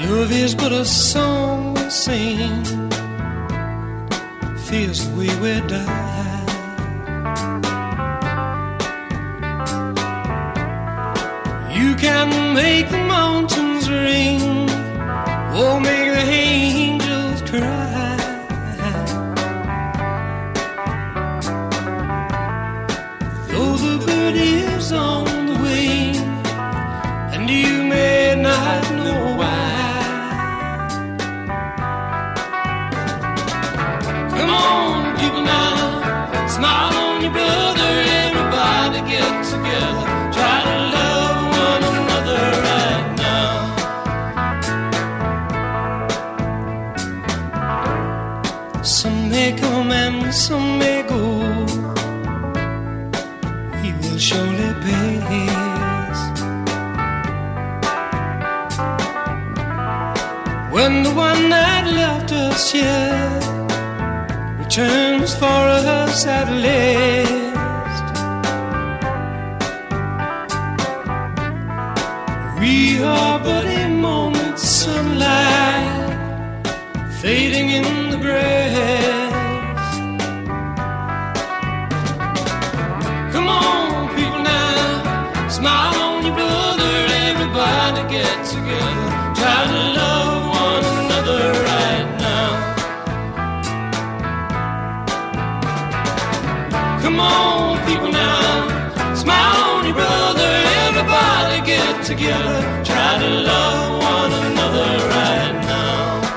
Love is but a song we sing, feels the way we die. You can make the mountains ring, or make the angels cry. Though the bird is on the wing, and you may not know why. Come on, people now, smile on your brother. Everybody get together, try to love one another right now. Some may come and some may go, we will surely pass. When the one that left us here returns for us at last, we are but a moment's sunlight fading in the grass. Come on, people now, smile on your brother. Everybody get together, try to love one another right now. Come on, people now, smile on your brother. Everybody get together, try to love one another right now.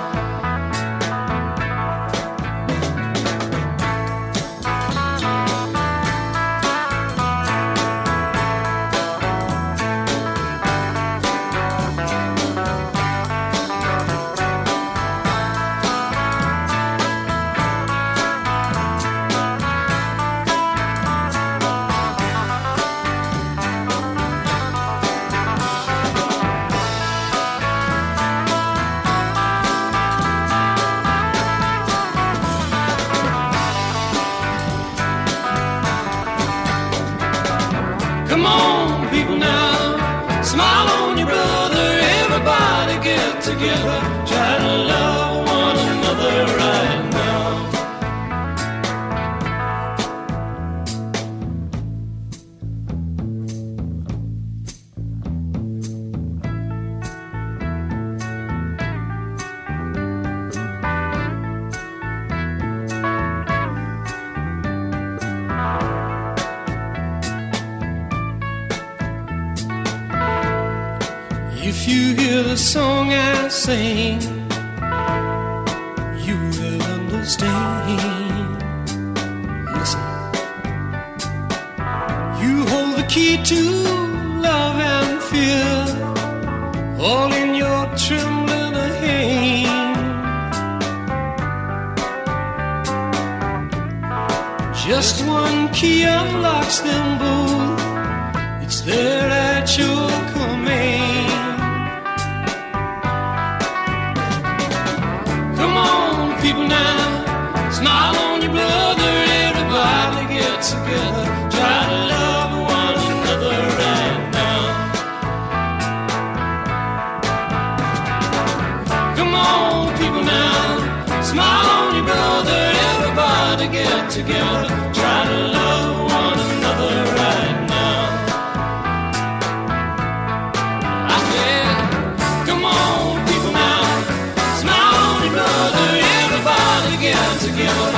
Come on, people now, smile on your brother. Everybody get together, try to love one another right now. If you hear the song I sing, you will understand. Listen, you hold the key to love and fear, all in your trembling hand. Just one key unlocks them both, it's there at your command. People now, smile on your brother. Everybody get together, try to love one another right now. Come on, people now, smile on your brother. Everybody get together, try to love one another right now. I said, come on, people now, smile on your brother. Get together.